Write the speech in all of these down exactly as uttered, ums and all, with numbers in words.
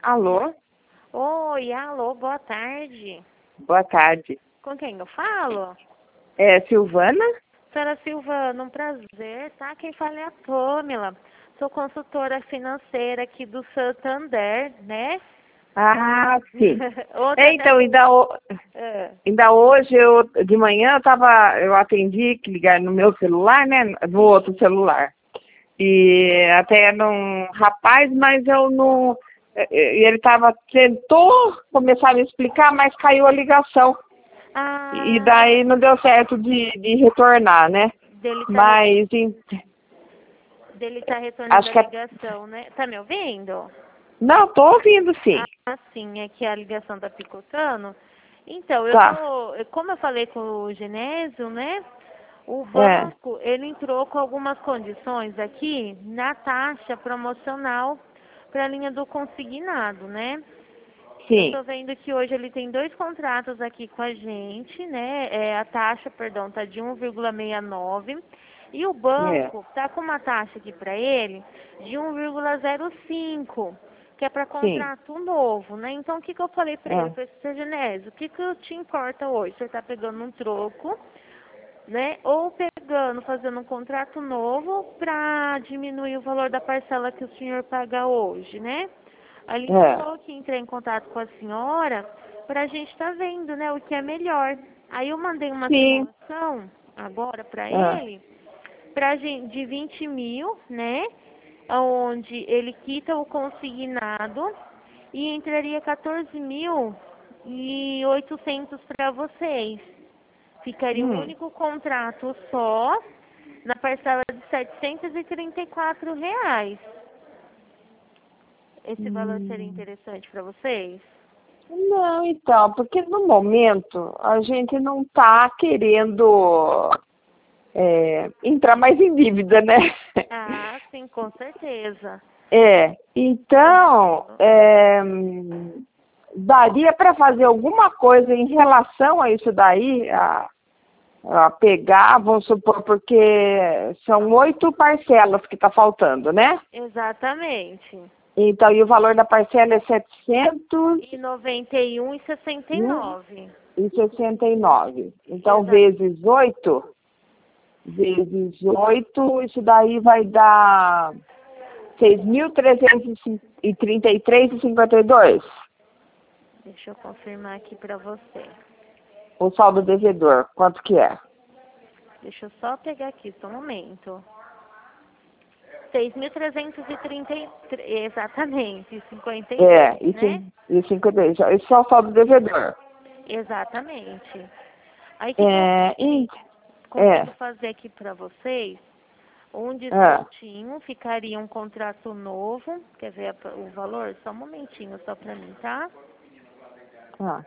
Alô? Oi, alô, boa tarde. Boa tarde. Com quem eu falo? É Silvana? Senhora Silvana, um prazer, tá? Quem fala é a Pamela. Sou consultora financeira aqui do Santander, né? Ah, sim. Outra É, então, ainda, ho- É. ainda hoje, eu, de manhã, eu, tava, eu atendi que ligar no meu celular, né? No outro celular. E até num rapaz, mas eu não... e Ele tava, tentou começar a me explicar, mas caiu a ligação. E Ah, daí não deu certo de, de retornar, né? dele tá, Mas em- dele tá retornando acho a que... a- ligação, né? Tá me ouvindo? Não, tô ouvindo sim. Ah, sim, é que a ligação tá picotando. Então, eu Tá. tô, como eu falei com o Genésio, né? O É, banco, ele entrou com algumas condições aqui na taxa promocional para a linha do consignado, né? Eu sim. estou vendo que hoje ele tem dois contratos aqui com a gente, né? É, a taxa, perdão, tá de um vírgula sessenta e nove e o É. banco tá com uma taxa aqui para ele de um vírgula zero cinco, que é para Sim. contrato novo, né? Então, o que que eu falei para ele? Ah, Falei, seu Genésio, o que que te importa hoje? Você está pegando um troco, né? Ou pegando, fazendo um contrato novo para diminuir o valor da parcela que o senhor paga hoje, né? Aí ele é. falou que entrar em contato com a senhora para a gente estar vendo, né, o que é melhor. Aí eu mandei uma Sim. simulação agora para Ah, ele, pra gente, de vinte mil, né? Onde ele quita o consignado e entraria quatorze mil e oitocentos para vocês. Ficaria um hum, único contrato só, na parcela de setecentos e trinta e quatro reais. Esse valor seria hum. interessante para vocês? Não, então, porque no momento a gente não está querendo é, entrar mais em dívida, né? Ah, sim, com certeza. É, Eu então, entendo. é, hum, daria para fazer alguma coisa em relação a isso daí, a, a pegar, vamos supor, porque são oito parcelas que está faltando, né? Exatamente. Então, e o valor da parcela é setecentos E noventa e um e sessenta e nove. e sessenta e nove. Então, Exato. vezes oito, vezes oito, isso daí vai dar seis mil trezentos e trinta e três e cinquenta e dois. Deixa eu confirmar aqui para você. O saldo devedor, quanto que é? Deixa eu só pegar aqui, só um momento. seis mil trezentos e trinta e três, exatamente, cinquenta e É, dois, e, né? cin- e cinquenta e dois. Isso é o saldo devedor. Exatamente. Aí o que, que eu É, e, consigo é, fazer aqui para vocês? Um é, descontinho, ficaria um contrato novo. Quer ver a- o valor? Só um momentinho, só para mim, tá? ah.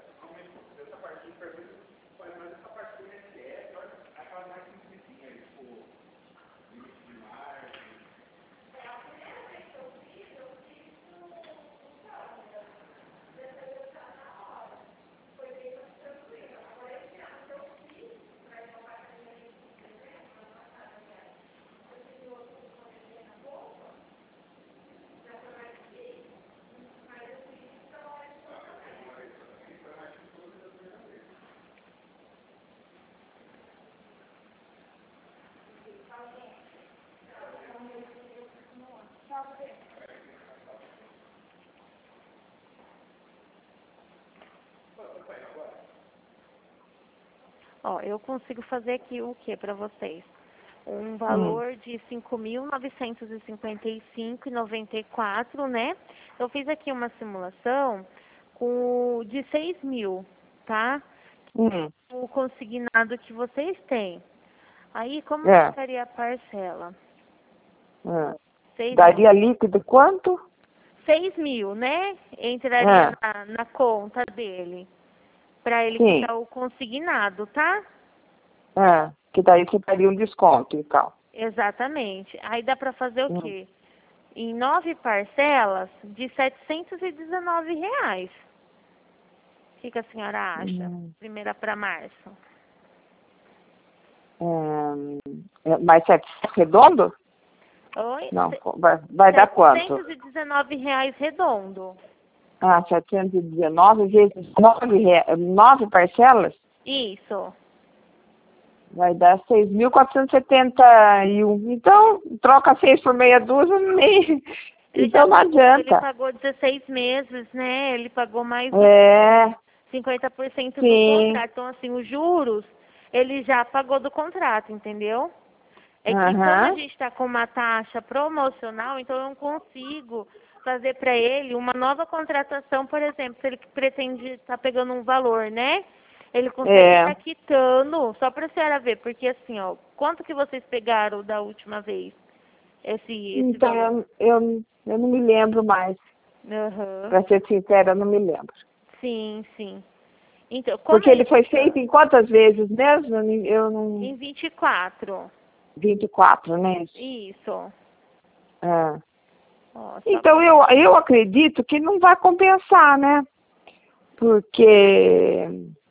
Ó, eu consigo fazer aqui o que para vocês? Um Hum, valor de cinco mil novecentos e cinquenta e cinco e noventa e quatro, né? Eu fiz aqui uma simulação com de seis mil, tá? hum, O consignado que vocês têm. Aí, como é, ficaria a parcela? é. Seis mil. Daria líquido quanto? Seis mil, né? Entraria É, na, na conta dele. Para ele sim, quitar o consignado, tá? é, que daí você daria um desconto e tal. Exatamente. Aí dá para fazer o Hum, quê? Em nove parcelas de setecentos e dezenove reais. O que, que a senhora acha? hum, Primeira para março. é, é, mais setecentos redondo? Oi? Não, Se- vai, vai dar quanto? setecentos e dezenove reais redondo. Ah, setecentos e dezenove vezes nove, nove parcelas? Isso. Vai dar seis mil quatrocentos e setenta e um. Então, troca seis por meia dúzia, nem... Ele Então não pagou, ele adianta. pagou dezesseis meses, né? Ele pagou mais É, cinquenta por cento do sim. contrato. Então, assim, os juros, ele já pagou do contrato, entendeu? É que como a Aham. gente está com uma taxa promocional, então eu não consigo fazer para ele uma nova contratação, por exemplo, se ele pretende estar pegando um valor, né? Ele consegue É. estar quitando, só para a senhora ver, porque assim, ó, quanto que vocês pegaram da última vez? Esse, esse Então, valor? eu, eu, eu não me lembro mais. Aham. Pra ser sincera, eu não me lembro. Sim, sim. Então, como Porque ele ele foi fica feito em quantas vezes mesmo? Eu não... eu não- em vinte e quatro. vinte e quatro, né? Isso. É. Ó, só Então, eu, eu acredito que não vai compensar, né? Porque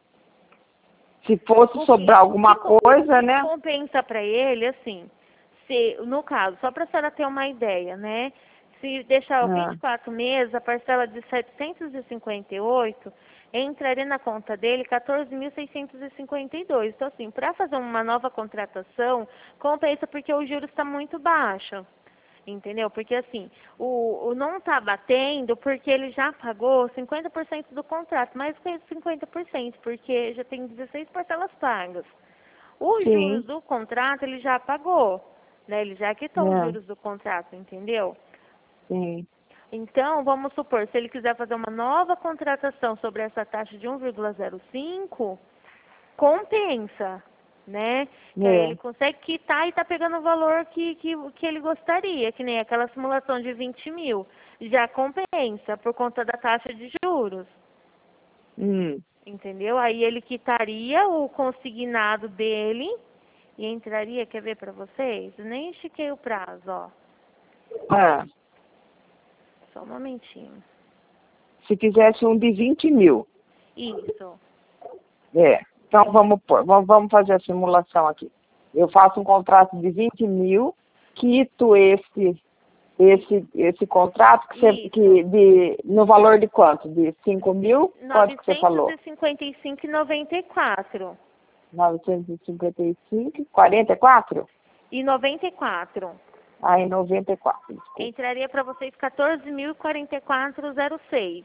se fosse o que, sobrar o que, alguma com- coisa, né? compensa para ele, assim, se, no caso, só para a senhora ter uma ideia, né? Se deixar o vinte Ah, e quatro meses, a parcela de setecentos e cinquenta e oito entraria na conta dele quatorze mil seiscentos e cinquenta e dois. Então, assim, para fazer uma nova contratação, compensa porque o juros está muito baixo. Entendeu? Porque assim, o, o não tá batendo porque ele já pagou cinquenta por cento do contrato, mais que cinquenta por cento, porque já tem dezesseis parcelas pagas. Os juros sim. do contrato ele já pagou, né? Ele já quitou os É, juros do contrato, entendeu? sim. Então, vamos supor, se ele quiser fazer uma nova contratação sobre essa taxa de um vírgula zero cinco, compensa, né? Que aí ele É, consegue quitar e tá pegando o valor que, que, que ele gostaria, que nem aquela simulação de vinte mil. Já compensa por conta da taxa de juros, hum, entendeu? Aí ele quitaria o consignado dele e entraria, quer ver para vocês? Eu nem estiquei o prazo, ó. ah, Só um momentinho. se fizesse um de vinte mil. Isso. É. Então vamos pôr, vamos, vamos fazer a simulação aqui. Eu faço um contrato de vinte mil, quito esse, esse, esse contrato que você, Isso. que de, no valor de quanto? De cinco mil? Quanto que você novecentos falou? e cinquenta e cinco e noventa e quatro. novecentos e cinquenta e cinco, quarenta e quatro? E noventa e quatro. Aí noventa e quatro, desculpa. Entraria para vocês quatorze mil e quarenta e quatro e zero seis.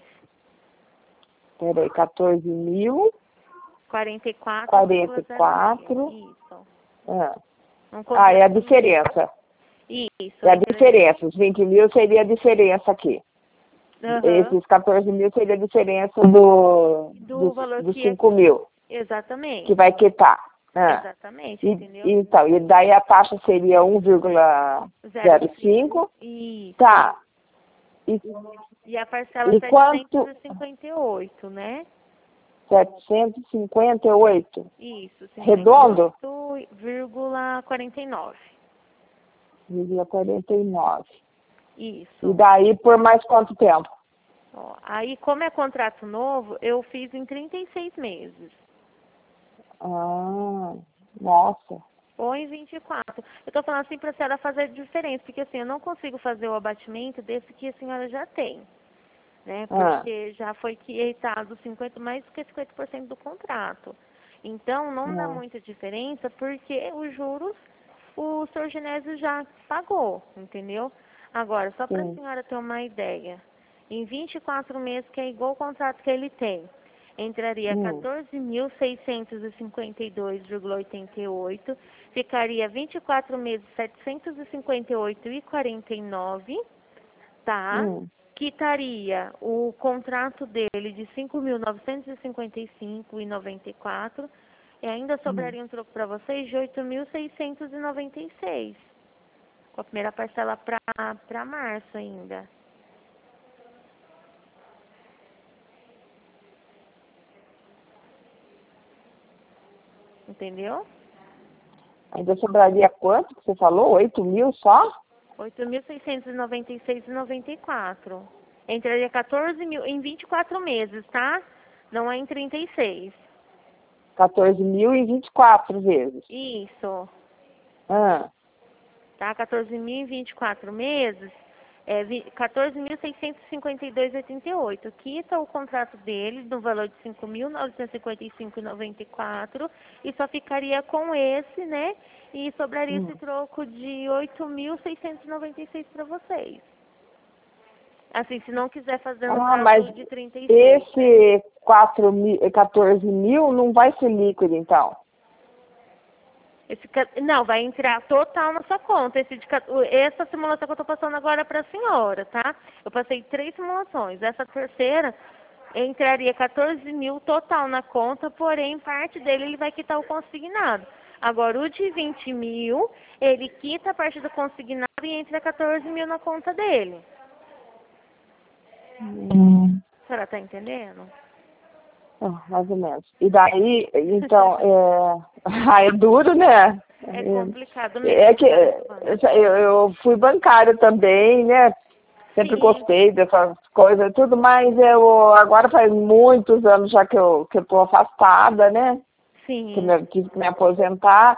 Peraí, quatorze mil, quarenta e quatro quarenta vírgula e zero quatro. seis. Isso. Ah, Um ah, é a contrato. diferença. Isso, É a entraria. diferença. Os vinte mil seria a diferença aqui. Aham. Esses quatorze mil seria a diferença do, Do dos, valor dos que é. cinco mil, que Exatamente. vai quitar. Ah. Exatamente, E, entendeu? então, e daí a taxa seria um vírgula Zero zero cinco. cinco. Isso. Tá. E, E a parcela e setecentos quanto? e cinquenta e oito, né? setecentos e cinquenta e oito. Isso, Redondo? cinquenta e oito vírgula quarenta e nove. vírgula quarenta e nove. Isso. E daí por mais quanto tempo? Ó, aí, como é contrato novo, eu fiz em trinta e seis meses. Ah, nossa. Ou em vinte e quatro. Eu estou falando assim para a senhora fazer diferença, porque assim, eu não consigo fazer o abatimento desse que a senhora já tem. Né? Ah, Porque já foi quietado cinquenta, mais do que cinquenta por cento do contrato. Então, não dá ah, muita diferença, porque os juros o senhor Genésio já pagou, entendeu? Agora, só para a sim. senhora ter uma ideia, em vinte e quatro meses, que é igual o contrato que ele tem, entraria Hum, quatorze mil seiscentos e cinquenta e dois vírgula oitenta e oito, ficaria vinte e quatro meses setecentos e cinquenta e oito vírgula quarenta e nove, tá? hum, Quitaria o contrato dele de cinco mil novecentos e cinquenta e cinco vírgula noventa e quatro e ainda hum. sobraria um troco para vocês de oito mil seiscentos e noventa e seis, com a primeira parcela para março ainda. Entendeu? Ainda sobraria quanto que você falou? Oito mil só? oito mil seiscentos e noventa e seis vírgula noventa e quatro. Entraria quatorze mil em vinte e quatro meses, tá? Não é em trinta e seis. quatorze mil em vinte e quatro vezes. Isso. Ah, Tá? quatorze mil em vinte e quatro meses É quatorze mil seiscentos e cinquenta e dois reais e oitenta e oito centavos. Quita o contrato dele no valor de cinco mil novecentos e cinquenta e cinco reais e noventa e quatro centavos e só ficaria com esse, né? E sobraria Hum. esse troco de oito mil seiscentos e noventa e seis para vocês. Assim, se não quiser fazer no Ah, mas prazo de trinta e seis, né? esse quatro mil, quatorze mil não vai ser líquido, então? Esse, ca- não, vai entrar total na sua conta. Esse de, ca- o- essa simulação que eu estou passando agora para a senhora, tá? Eu passei três simulações. Essa terceira entraria quatorze mil total na conta, porém parte dele ele vai quitar o consignado. Agora o de vinte mil, ele quita a parte do consignado e entra quatorze mil na conta dele. Hum. A senhora tá entendendo? Ah, mais ou menos. E daí, então, é... ah, é duro, né? É complicado É mesmo, que tá, Silvana? eu, eu fui bancária também, né? Sempre Sim, gostei dessas coisas e tudo, mas eu agora faz muitos anos já que eu que eu tô afastada, né? Que sim. eu tive que me aposentar,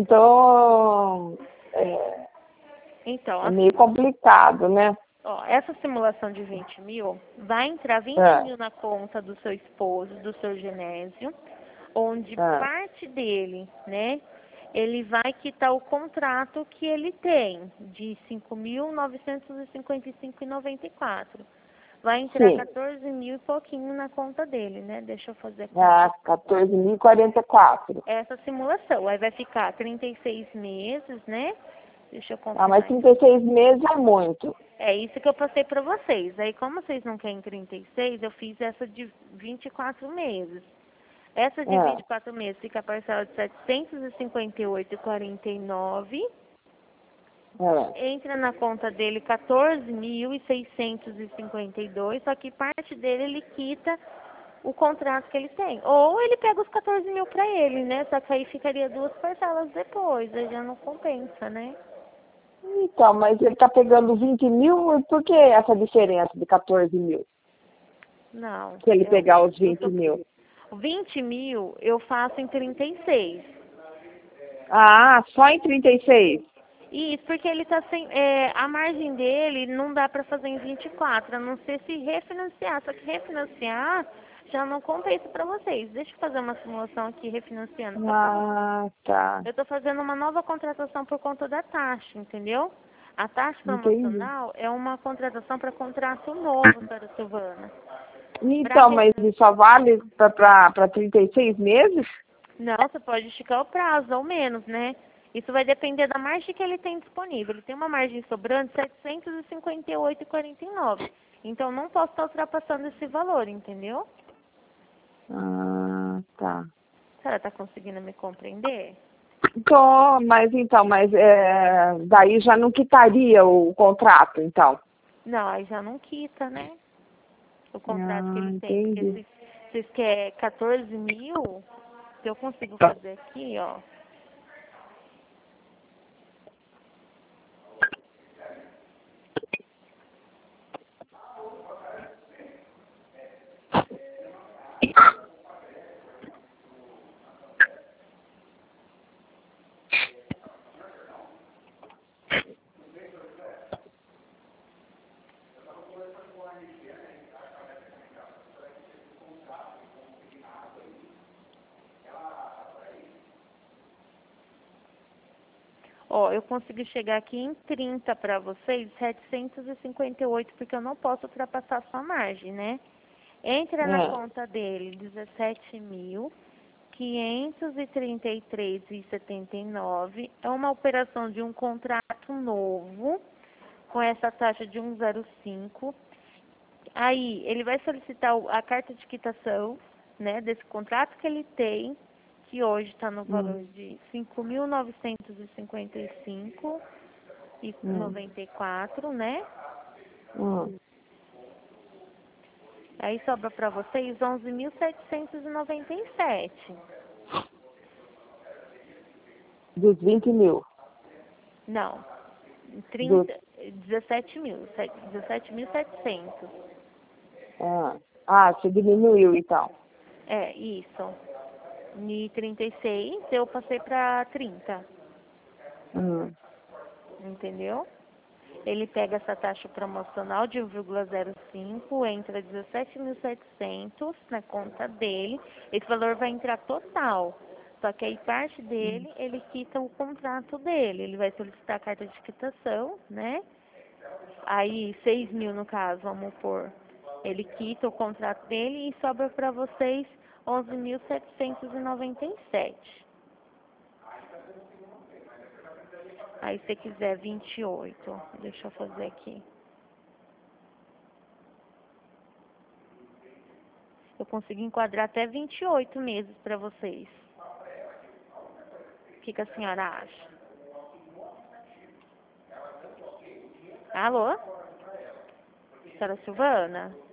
então é, Então, é meio assim, ó. complicado, né? Ó, essa simulação de vinte mil, vai entrar vinte É, mil na conta do seu esposo, do seu Genésio, onde é, parte dele, né, ele vai quitar o contrato que ele tem, de cinco mil novecentos e cinquenta e cinco reais e noventa e quatro. Vai entrar sim, quatorze mil e pouquinho na conta dele, né? Deixa eu fazer a conta é aqui. quatorze mil e quarenta e quatro. Essa simulação, aí vai ficar trinta e seis meses, né? Deixa eu Ah, mas confirmar. trinta e seis meses é muito. É isso que eu passei para vocês. Aí, como vocês não querem trinta e seis, eu fiz essa de vinte e quatro meses. Essa de vinte É, e quatro meses fica a parcela de setecentos e cinquenta e oito reais e quarenta e nove centavos. é. Entra na conta dele quatorze mil seiscentos e cinquenta e dois, só que parte dele ele quita o contrato que ele tem. Ou ele pega os quatorze mil para ele, né? Só que aí ficaria duas parcelas depois, aí já não compensa, né? Então, mas ele está pegando vinte mil, e por que essa diferença de quatorze mil? Não, Se ele eu, pegar os eu vinte tô, mil. vinte mil eu faço em trinta e seis. Ah, só em trinta e seis? Isso, porque ele tá sem. É, a margem dele não dá para fazer em vinte e quatro, a não ser se refinanciar. Só que refinanciar já não compensa para vocês. Deixa eu fazer uma simulação aqui refinanciando só para vocês. Ah, tá. Eu estou fazendo uma nova contratação por conta da taxa, entendeu? A taxa Entendi. promocional é uma contratação para contrato novo, Sra. Silvana. Pra Então, mas refinan- isso só vale para trinta e seis meses? Não, você pode esticar o prazo, ou menos, né? Isso vai depender da margem que ele tem disponível. Ele tem uma margem sobrando de setecentos e cinquenta e oito reais e quarenta e nove centavos. Então, não posso estar ultrapassando esse valor, entendeu? Ah, tá. A senhora está conseguindo me compreender? Tô, mas então, mas é, daí já não quitaria o contrato, então. Não, aí já não quita, né? O contrato que Ah, ele tem. Porque entendi. se vocês querem quatorze mil, se eu consigo fazer aqui, ó. Ó, eu consegui chegar aqui em trinta para vocês, setecentos e cinquenta e oito, porque eu não posso ultrapassar a sua margem, né? Entra na É. conta dele dezessete mil quinhentos e trinta e três reais e setenta e nove. É uma operação de um contrato novo, com essa taxa de um vírgula zero cinco. Aí, ele vai solicitar o- a carta de quitação, né, desse contrato que ele tem, que hoje está no valor Hum, de cinco mil novecentos e cinquenta e cinco reais e hum, noventa e quatro, né? hum. Aí sobra para vocês onze mil setecentos e noventa e sete. Dos vinte mil. Não, Dos, trinta, dezessete mil, dezessete mil e setecentos. ah, ah, você diminuiu, então. É, isso. E trinta e seis eu passei para trinta, Hum, entendeu? ele pega essa taxa promocional de um vírgula zero cinco, entra dezessete mil e setecentos na conta dele, esse valor vai entrar total. Só que aí parte dele, ele quita o contrato dele, ele vai solicitar a carta de quitação, né? Aí seis mil no caso, vamos pôr. Ele quita o contrato dele e sobra para vocês onze mil setecentos e noventa e sete. Aí se quiser vinte e oito, deixa eu fazer aqui. Eu consigo enquadrar até vinte e oito meses para vocês. O que, que a senhora acha? Alô? Senhora Silvana?